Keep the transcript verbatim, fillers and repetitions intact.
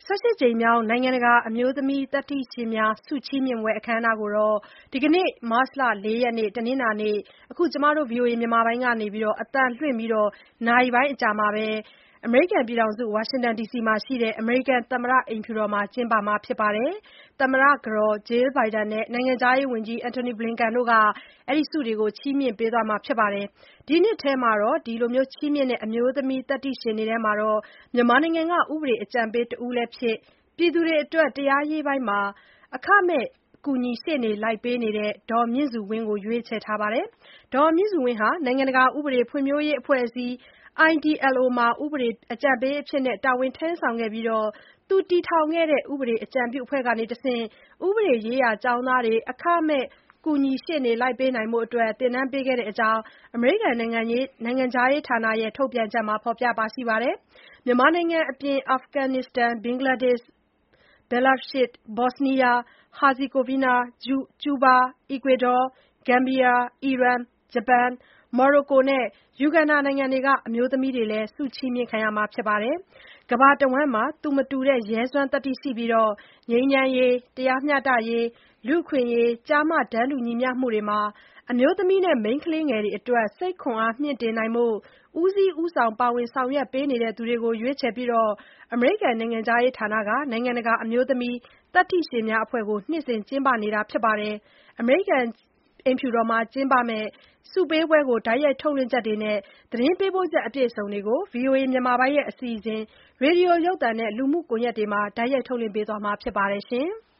၁၈ ကြိမ်မြောက် နိုင်ငံတကာ အမျိုးသမီးသတ္တိရှင်များ ဆုချီးမြှင့်ပွဲ အခမ်းအနားကို ဒီကနေ့ မတ်လ ၄ ရက် တနင်္လာနေ့ အသံလွှင့်ပြီး နာရီပိုင်းအကြာမှာပဲ ဝါရှင်တန်ဒီစီမှာရှိတဲ့ အမေရိကန်သမ္မတအိမ်ဖြူတော်မှာ ကျင်းပမှာဖြစ်ပါတယ်။ သမ္မတကတော် Jill Biden နဲ့ နိုင်ငံခြားရေးဝန်ကြီး Antony Blinken တို့က ဆုတွေကို ချီးမြှင့်ပေးသွားမှာဖြစ်ပါတယ်။ ဒီနှစ်ထဲ အမျိုးသမီးသတ္တိရှင်တွေထဲမှာ မြန်မာနိုင်ငံက ဥပဒေအကြံပေးတဦးလည်းဖြစ် ပြည်သူတွေအတွက် တရားရေးပိုင်းမှာ အခမဲ့ကူညီရှေ့နေလိုက်ပေးနေတဲ့ ဒေါ်မြင့်စုဝင်းကို ရွေးချယ်ထားပါတယ်။ ဒေါ်မြင့်စုဝင်းဟာ နိုင်ငံတကာ ဥပဒေဖွံ့ဖြိုးရေးအဖွဲ့အစည်း I D L O မှာ ဥပဒေအကြံပေးအဖြစ် တာဝန်ထမ်းဆောင်ခဲ့ပြီး သူတည်ထောင်ခဲ့တဲ့ ဥပဒေအကြံပြုအဖွဲ့ကတဆင့် ဥပဒေရေးရာကျောင်းသားတွေ အခမဲ့ကူညီရှေ့နေလိုက်ပေးနိုင်ဖို့ သင်တန်းပေးခဲ့တဲ့အကြောင်း အမေရိကန်နိုင်ငံခြားရေးဌာနရဲ့ ထုတ်ပြန်ချက်မှာ ဖော်ပြထားပါတယ်။ မြန်မာနိုင်ငံအပြင် အာဖဂန်နစ္စတန်၊ ဘင်္ဂလားဒေ့ရှ်၊ ဘယ်လာရုစ်၊ ဘော့စနီးယား၊ ဟာဇီဂိုဗီနာ၊ ကျူးဘား၊ အီကွေဒေါ၊ ဂမ်ဘီယာ၊ အီရန်၊ ဂျပန်၊ မော်ရိုကိုနဲ့ ယူဂန်ဒါနိုင်ငံတွေက အမျိုးသမီးတွေလည်း ဆုချီးမြှင့်ခံရမှာဖြစ်ပါတယ်။ ကမ္ဘာတဝန်းမှာ သူမတူတဲ့ ရဲစွမ်းသတ္တိရှိပြီး ငြိမ်းချမ်းရေး၊ တရားမျှတရေး၊ လူ့အခွင့်အရေး၊ ကျားမ တန်းတူညီမျှမှုတွေမှာ အမျိုးသမီးနဲ့ မိန်းကလေးငယ်တွေအတွက် စိတ်ခွန်အားမြှင့်တင်နိုင်ဖို့ ဦးစီးဦးဆောင် ပါဝင်ဆောင်ရွက်ပေးနေသူတွေကို ရွေးချယ်ပြီး အမေရိကန်နိုင်ငံခြားရေးဌာနက နိုင်ငံတကာ အမျိုးသမီးသတ္တိရှင်များအဖွဲ့ကို နှစ်စဉ်ကျင်းပနေတာဖြစ်ပါတယ်။ အမေရိကန်အိမ်ဖြူတော်မှာ ကျင်းပမယ့် ဆုပေးပွဲကို တိုက်ရိုက်ထုတ်လွှင့်ချက်တွေနဲ့ သတင်းပေးပို့ချက်အပြည့်အစုံကို ဗွီအိုအေမြန်မာပိုင်းရဲ့အစီအစဉ်၊ ရေဒီယို ရုပ်သံနဲ့ လူမှုကွန်ရက်တွေမှာ တိုက်ရိုက်ထုတ်လွှင့်ပေးသွားမှာဖြစ်ပါတယ်။